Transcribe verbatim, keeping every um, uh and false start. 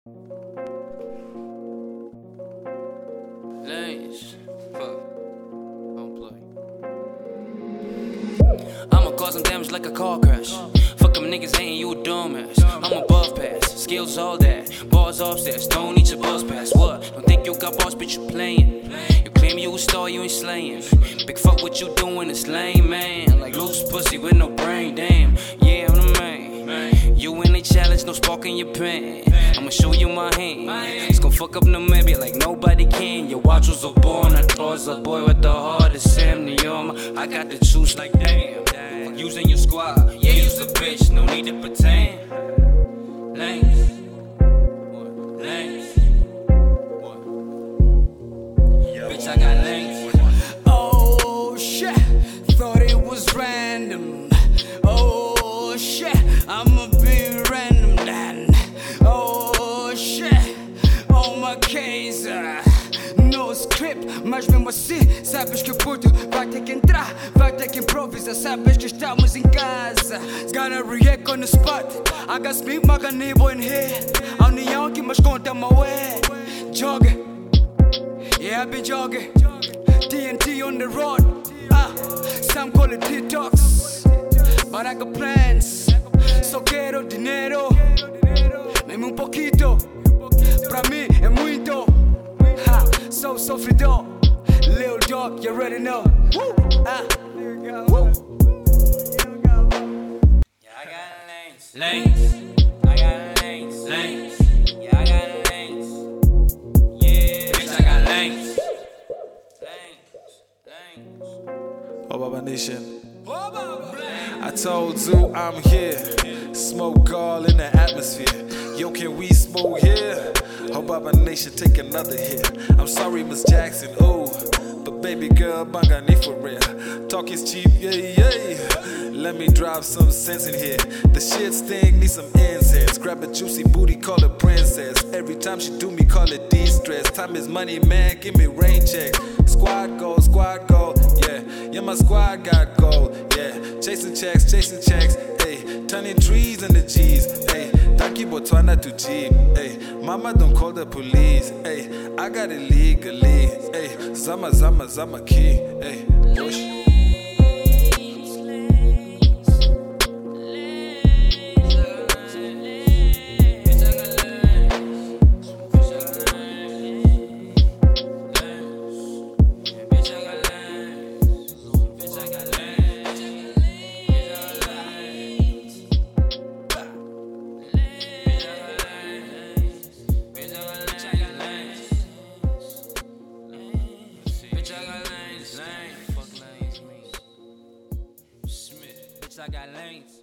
Lanes, fuck, don't play. I'ma cause some damage like a car crash. Fuck them niggas, ain't you a dumbass. I'm above pass, skills all that. Bars upstairs, don't need your buzz pass. What? Don't think you got bars, bitch, you playing. You claim you a star, you ain't slaying. Big fuck what you doing, it's lame, man. Like loose pussy with no brain, damn. Yeah, I'm the man. You in a challenge, no spark in your pen. I'ma show you my hand. It's gon' fuck up the maybe like nobody can. Your watch was a born, I was a boy with the hardest amnium. I got the juice like damn. Fuck using your squad, yeah, you's a bitch, no need to pretend. Lanes, lanes, bitch, I got lanes. Oh shit, thought it was random. Oh shit, I'ma be random then. Oh shit, on my case, no script, mas mesmo assim sabes que o puto vai ter que entrar, vai ter que improvisar. Sabes que estamos em casa, gonna react on the spot. I got speed, my ganibo in here. A união que mais conta my way. Jogging, yeah I be jogging. T N T on the road, ah, some call it detox, but I got plans. Só quero dinheiro, mesmo um pouquito, pra mim é muito. Ha, so sofridor, Lil Dog, you already know. Woo, ah, woo. Yeah, I got lanes, lanes. I got lanes, lanes. Yeah, I got lanes. Yeah, bitch, I got lanes. Lanes, lanes. Oh, Baba Nation. I told Zoo I'm here. Smoke all in the atmosphere. Yo, can we smoke here? Oh, Baba Nation, take another hit. I'm sorry, Miss Jackson, ooh, but baby girl, bangani for real. Talk is cheap, yeah, yeah. Let me drop some sense in here. The shit stink, need some incense. Grab a juicy booty, call her princess. Every time she do me, call it de-stress. Time is money, man, give me rain check. Squad goal, squad goal, yeah. Yeah, my squad got gold, yeah. Chasing checks, chasing checks, ayy. Turning trees into G's, ayy. Taki Botswana to Jeep, ayy. Mama don't call the police, ayy. I got it legally, ayy. Zama, zama, zama key, ayy. Push. I got lanes.